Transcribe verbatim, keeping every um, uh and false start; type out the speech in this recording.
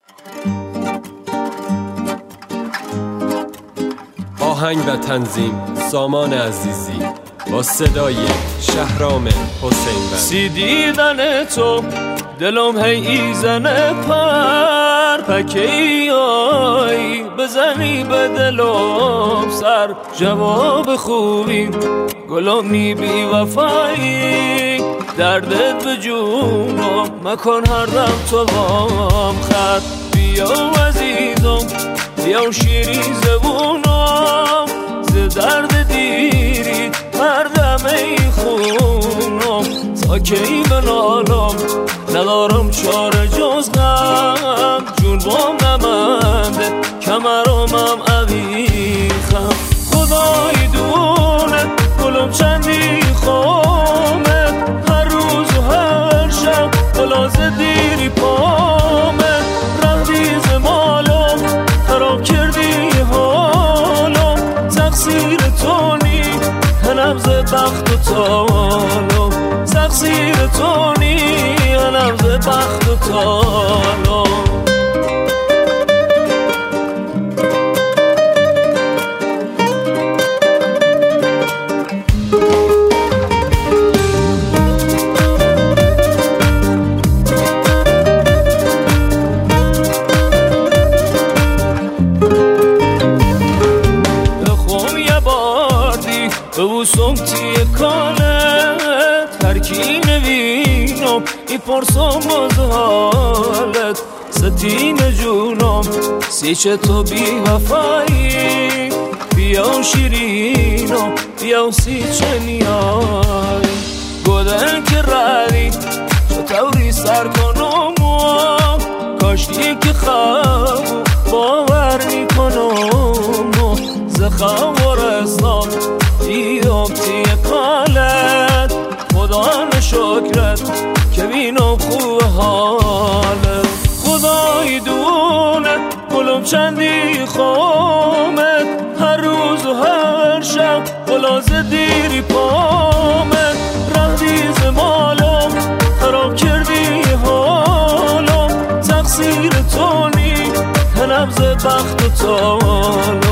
آهنگ و تنظیم سامان عزیزی با صدای شهرام حسین. سی دیدن تو دلم هی ایزنه پر پکی آی بزنی به دلم سر جواب خوبی گلومی بی وفایی دردت به جونم مکن هر دم تو وام خط بیا عزیزم بیا شیری زبونم ز درد دیری مردم ای خونم تا کی بنالم ندارم چاره جز غم جون بام نمنده کمرامم عویخم خدای دونه گلم چندی خامه هر روز و هر شب بلاز دیری پامه رفتی ز مالم خراب کردی حالم تقصیر تو نی هنم ز بخت و تالم تقصیر تو نی هنم ز بخت و تالم ببوسم تیه کالت ترکی نوینم ای پرسم از حالت ستین جونم سیچه تو بی وفایی بیا شیرینم بیا سیچه نیای گودن که ردی چطوری سر کنم کاشتی که خواب باور میکنم زخم ورستم دیدم تیه کالت خدا نشکرت که بینم خوب حالت خدای دونه گلم چندی خامت هر روز و هر شب بلاز دیری پامت رفتی ز مالم خراب کردی حالم تقصیر تو نی هنم ز بخت و تالم